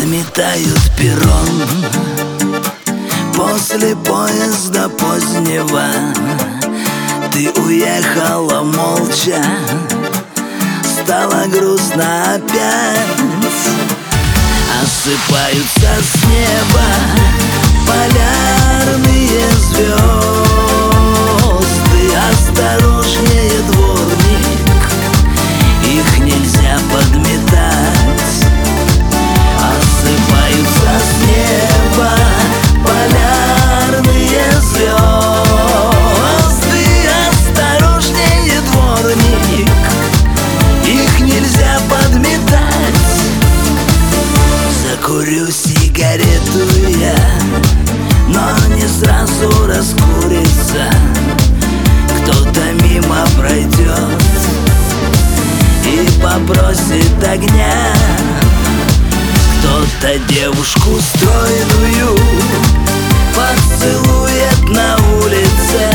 Подметают перрон после поезда позднего. Ты уехала молча, стало грустно опять. Осыпаются с неба полярные звезды. Осторожнее, дворник, их нельзя подметать. Осыпаются с неба полярные звезды. Осторожнее, дворник, их нельзя подметать. Закурю сигарету я, но не сразу раскурится. Кто-то мимо пройдет и попросит огня. Кто-то девушку стройную поцелует на улице,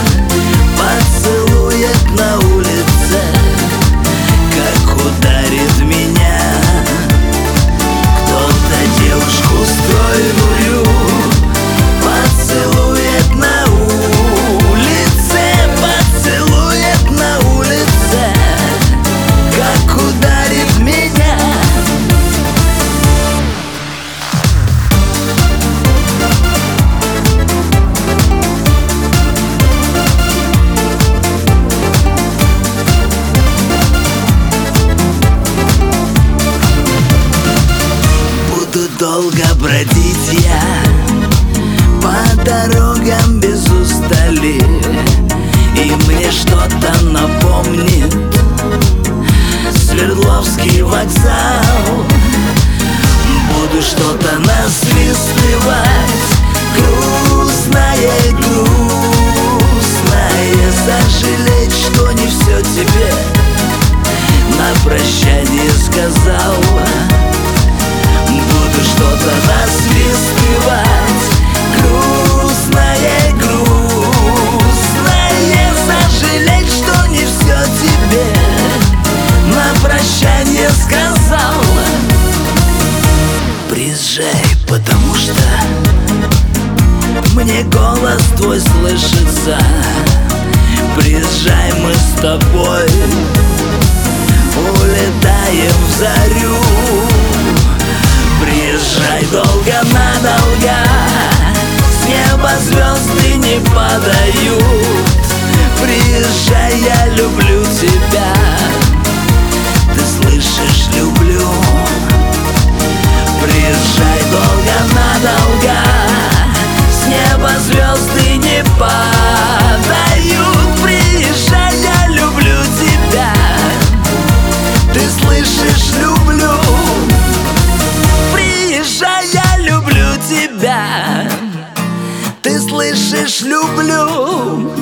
поцелует на улице, как ударит меня. Кто-то девушку стройную поцелует на улице, поцелует на улице, как ударит меня. Долго бродить я по дорогам без устали, и мне что-то напомнит Свердловский вокзал. Буду что-то насвистывать, грустное, грустное, сожалеть, что не все тебе на прощание сказал. Буду что-то насвистывать, грустное, грустное, сожалеть, что не все тебе на прощание сказал. Приезжай, потому что мне голос твой слышится. Приезжай, мы с тобой улетаем в зарю. Приезжай долго-надолго, с неба звезды не падают. Приезжай, я люблю тебя, ты слышишь, люблю. Приезжай долго-надолго, с неба звезды не падают. Приезжай, я люблю тебя, ты слышишь, люблю. Приезжай, я люблю тебя, ты слышишь, люблю.